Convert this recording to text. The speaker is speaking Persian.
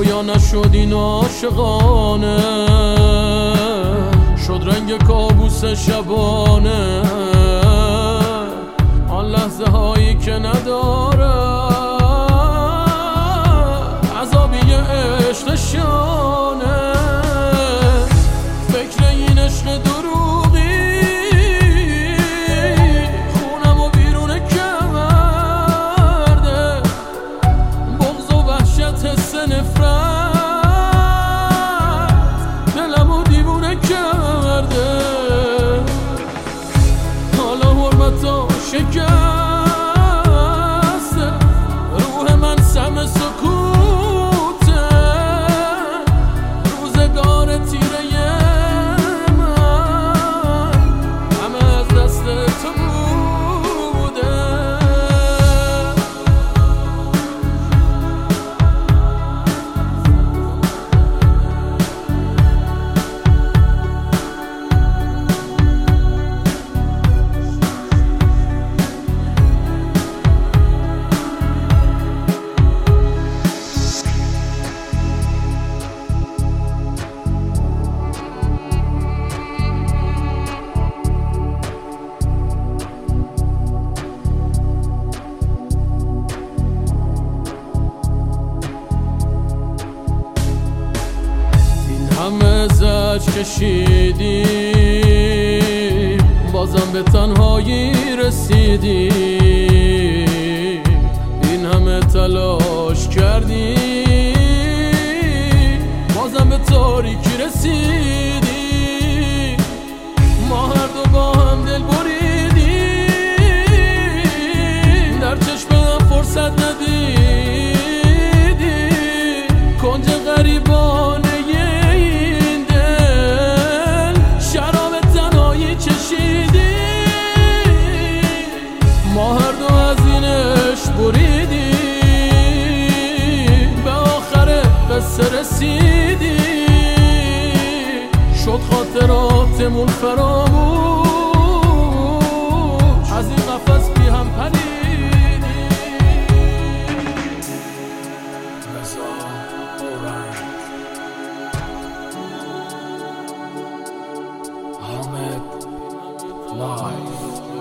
رویا نشد این عاشقانه، شد رنگ کابوس شبانه. آن لحظه هایی که نداره عذابی عشق نشانه. فکر این عشق دروغی خونم و بیرون کرده، بغض و وحشت حس نفرت دلم و دیوونه کرده. حالا حرمتا شکسته، روح من سم سکوته، روزگار تیره من همه از دست تو بوده. همه زج کشیدی بازم به تنهایی رسیدی، این همه تلاش کردی بازم به تاریکی رسیدی. ما هر دو با هم دل بریدیم، در چشمم فرصت ندیدی، کنج غریبانه ما هر دو از این عشق بریدی، به آخر قصه رسیدی، شد خاطراتمون فراموش، از این قفس بی هم پریدی. حامد لایف